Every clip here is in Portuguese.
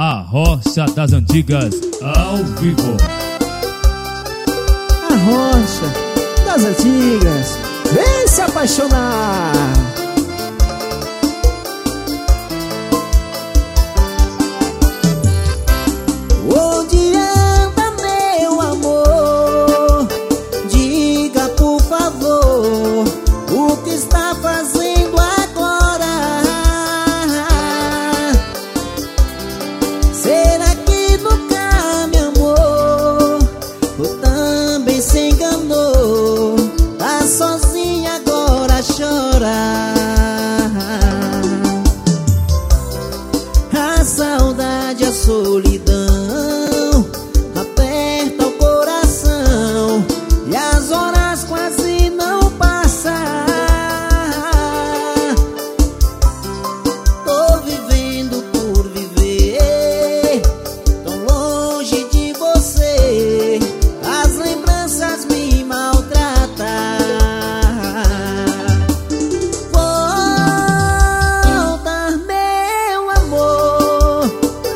A Rocha das Antigas, ao vivo. A Rocha das Antigas, vem se apaixonar. Onde anda meu amor? Diga por favor, o que está fazendo agora? Será que nunca me amou? Ou também se enganou? Tá sozinha agora a chorar. A saudade, a solidão aperta o coração e as horas quase não passam. Tô vivendo por viver, tão longe de você, as lembranças me maltratam. Volta, meu amor,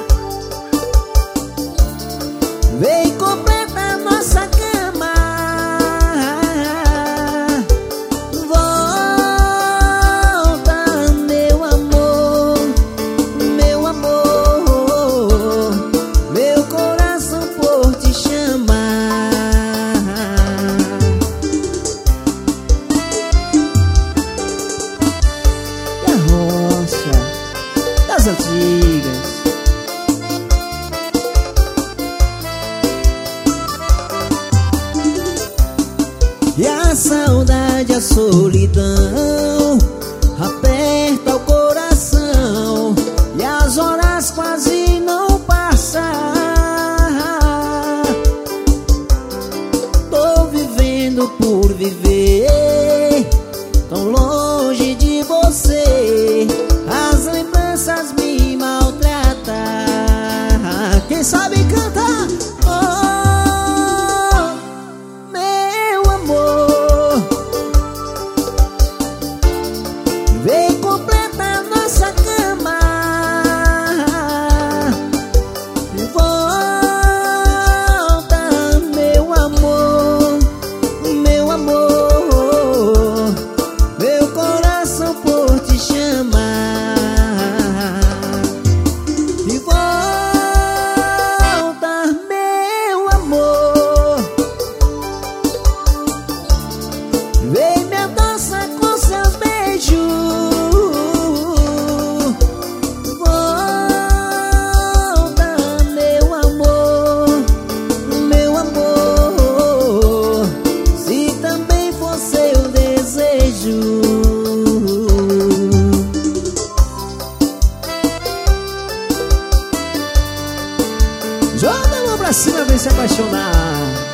vem completa nossa cama. Volta, meu amor, meu amor, meu coração por te chamar. E a Rocha das Antigas, e a saudade, a solidão aperta o coração e as horas quase não passam. Tô vivendo por viver, tão longe de você, as lembranças me maltratam. Quem sabe cantar? Oh, meu amor, vem completa nossa cama. Volta, meu amor, meu amor, meu coração por te chamar. E volta, meu amor, vem me adoçar com seus beijos. Volta, meu amor, se também for seu desejo. Joga a mão pra cima, vem se apaixonar.